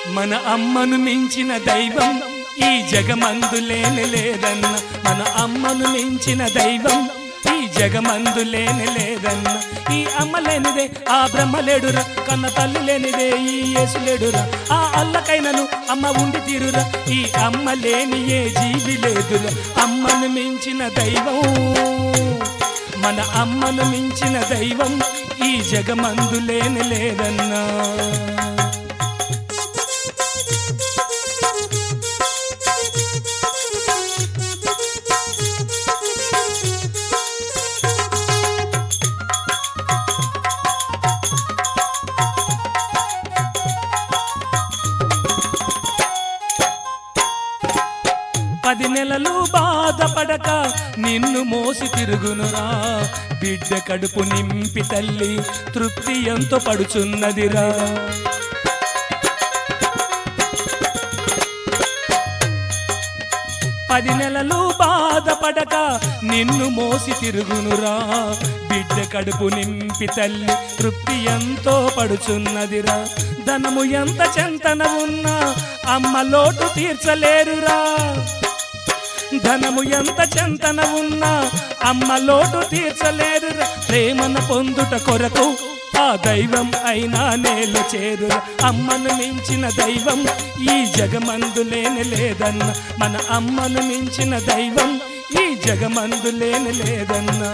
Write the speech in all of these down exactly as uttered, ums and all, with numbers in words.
మన అమ్మను మించిన దైవం ఈ జగమందు లేని లేదన్న మన అమ్మను మించిన దైవం ఈ జగమందు లేని లేదన్న ఈ అమ్మ లేనిదే ఆ బ్రహ్మ లేడురా కన్న తల్లి లేనిదే ఈ యేసు లేడురా ఆ అల్లకైనను అమ్మ ఉండి తీరురా ఈ అమ్మ లేని ఏ జీవి లేదురా అమ్మను మించిన దైవం మన అమ్మను మించిన దైవం ఈ జగమందు లేని లేదన్నా పది నెలలు బాధపడక నిన్ను మోసి తిరుగునురా బిడ్డ కడుపు నింపి తల్లి తృప్తి ఎంతో పడుచున్నదిరా పది నెలలు బాధపడక నిన్ను మోసి తిరుగునురా బిడ్డ కడుపు నింపి తల్లి తృప్తి ఎంతో పడుచున్నదిరా ధనము ఎంత చెంతన ఉన్నా అమ్మ లోటు తీర్చలేరురా ధనము ఎంత చెంతన ఉన్నా అమ్మ లోటు తీర్చలేరురా ప్రేమను పొందుట కొరకు ఆ దైవం అయినా నేల చేరురా అమ్మను మించిన దైవం ఈ జగమందు లేని లేదన్న మన అమ్మను మించిన దైవం ఈ జగమందు లేని లేదన్నా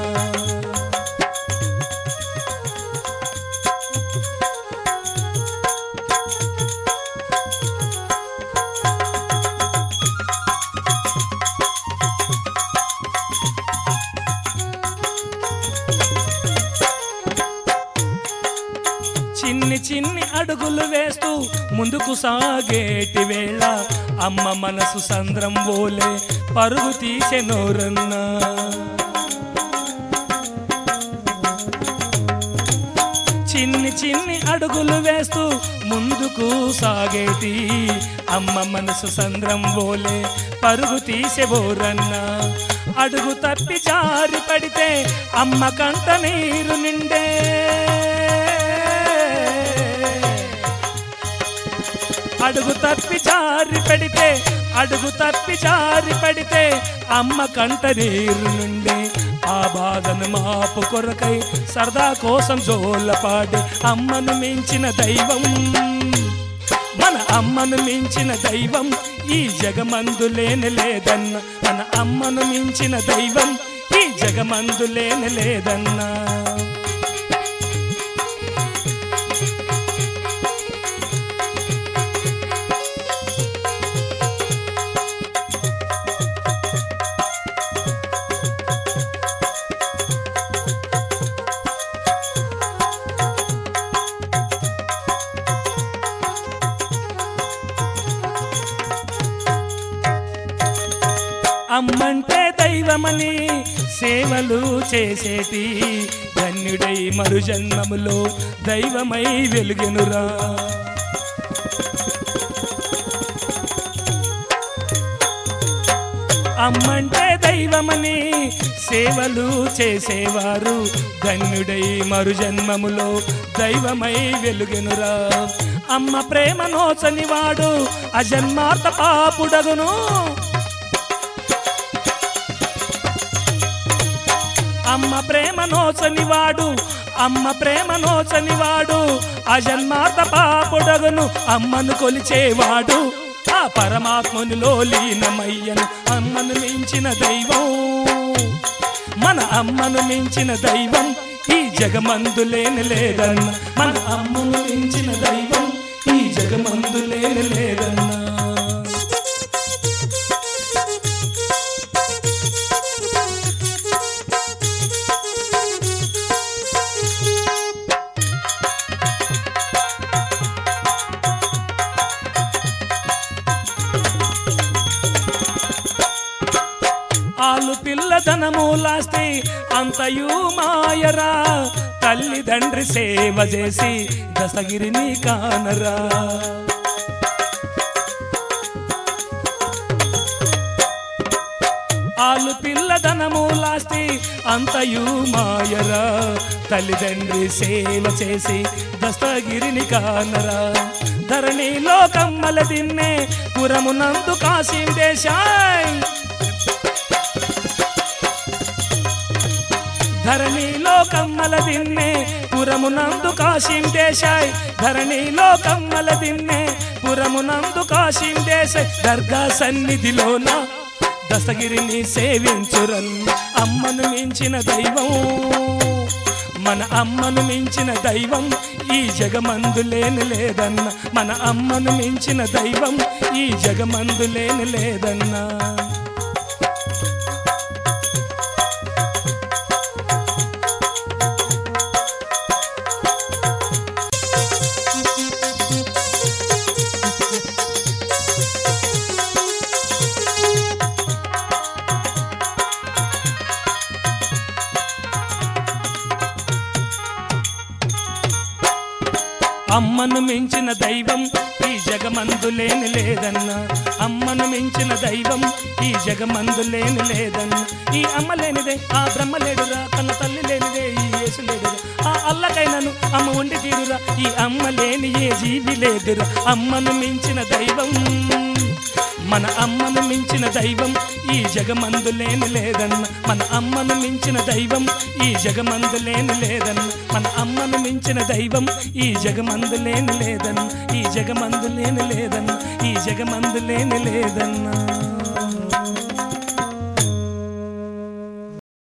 చిన్ని చిన్ని అడుగులు వేస్తూ ముందుకు సాగేటి వేళ అమ్మ మనసు సంద్రం బోలే పరుగు తీసెనోరన్నా చిన్ని చిన్ని అడుగులు వేస్తూ ముందుకు సాగేటి అమ్మ మనసు సంద్రం బోలే పరుగు తీసెబోరన్నా అడుగు తప్పి జారి పడితే అమ్మ కంట నీరు నిండే అడుగు తప్పి జారి పడితే అడుగు తప్పి జారి పడితే అమ్మ కంట నీరు నుండి ఆ బాధను మాపు కొరకై సరదా కోసం జోలపాడే అమ్మను మించిన దైవం మన అమ్మను మించిన దైవం ఈ జగమందు లేని లేదన్న మన అమ్మను మించిన దైవం ఈ జగమందు లేని లేదన్నా అమ్మంటే దైవమని సేవలు చేసేటి ధన్యుడై మరు జన్మములో దైవమై వెలుగెనురా అమ్మంటే దైవమని సేవలు చేసేవారు ధన్యుడై మరు జన్మములో దైవమై వెలుగెనురా అమ్మ ప్రేమ నోచని వాడు అజన్మార్త పాపుడగును అమ్మ ప్రేమ నోచని వాడు అమ్మ ప్రేమ నోచని వాడు అజన్మార్త పాపుడగును అమ్మను కొలిచేవాడు ఆ పరమాత్మునిలో లీనమయ్యను అమ్మను మించిన దైవం మన అమ్మను మించిన దైవం ఈ జగమందు లేని లేదన్న మన అమ్మను మించిన దైవం ఈ జగమందు లేని లేదన్నా ఆలు పిల్లదనమూలాస్తే అంతయు మాయరా తల్లిదండ్రి సేవ చేసి దశగిరిని కానరా ఆలు పిల్లదనములాస్తి అంతయు మాయరా తల్లిదండ్రి సేవ చేసి దస్తగిరిని కానరా ధరణిలో కమ్మల దిన్నే పురమునందు కాశీం దేశాయ్ ధరణిలో కమ్మల దిన్నే పురమునందు కాశీం దేశాయ్ ధరణిలో కమ్మల దిన్నే పురమునందు కాశీం దేశాయ్ దర్గా సన్నిధిలోన దస్తగిరిని సేవించురన్ అమ్మను మించిన దైవం మన అమ్మను మించిన దైవం ఈ జగమందు లేని లేదన్న మన అమ్మను మించిన దైవం ఈ జగమందు లేని లేదన్నా అమ్మను మించిన దైవం ఈ జగమందు లేని లేదన్నా అమ్మను మించిన దైవం ఈ జగమందు లేని లేదన్నా ఈ అమ్మ లేనిదే ఆ బ్రహ్మ లేడురా కన్న తల్లి లేనిదే ఈ యేసు లేడురా ఆ అల్లకైనను అమ్మ ఉండి తీరురా ఈ అమ్మ లేని ఏ జీవి లేదురా అమ్మను మించిన దైవం మన అమ్మను మించిన దైవం ఈ జగమందు లేని లేదన్న మన అమ్మను మించిన దైవం ఈ జగమందు లేని లేదన్న మన అమ్మను మించిన దైవం ఈ జగమందు లేని లేదన్న ఈ జగమందు లేని లేదన్న ఈ జగమందు లేని లేదన్నా